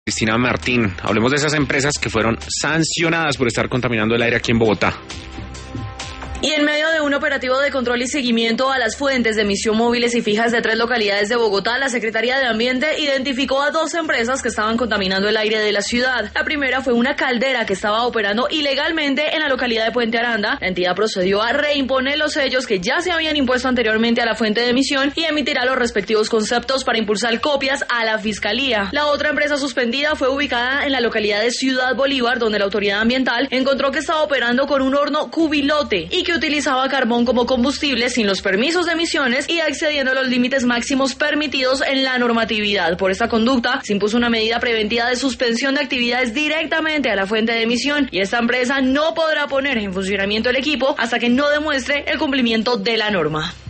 Cristina Martín, hablemos de esas empresas que fueron sancionadas por estar contaminando el aire aquí en Bogotá. Y en medio de un operativo de control y seguimiento a las fuentes de emisión móviles y fijas de 3 localidades de Bogotá, la Secretaría de Ambiente identificó a 2 empresas que estaban contaminando el aire de la ciudad. La primera fue una caldera que estaba operando ilegalmente en la localidad de Puente Aranda. La entidad procedió a reimponer los sellos que ya se habían impuesto anteriormente a la fuente de emisión y emitirá los respectivos conceptos para impulsar copias a la Fiscalía. La otra empresa suspendida fue ubicada en la localidad de Ciudad Bolívar, donde la autoridad ambiental encontró que estaba operando con un horno cubilote y que utilizaba carbón como combustible sin los permisos de emisiones y accediendo a los límites máximos permitidos en la normatividad. Por esta conducta se impuso una medida preventiva de suspensión de actividades directamente a la fuente de emisión y esta empresa no podrá poner en funcionamiento el equipo hasta que no demuestre el cumplimiento de la norma.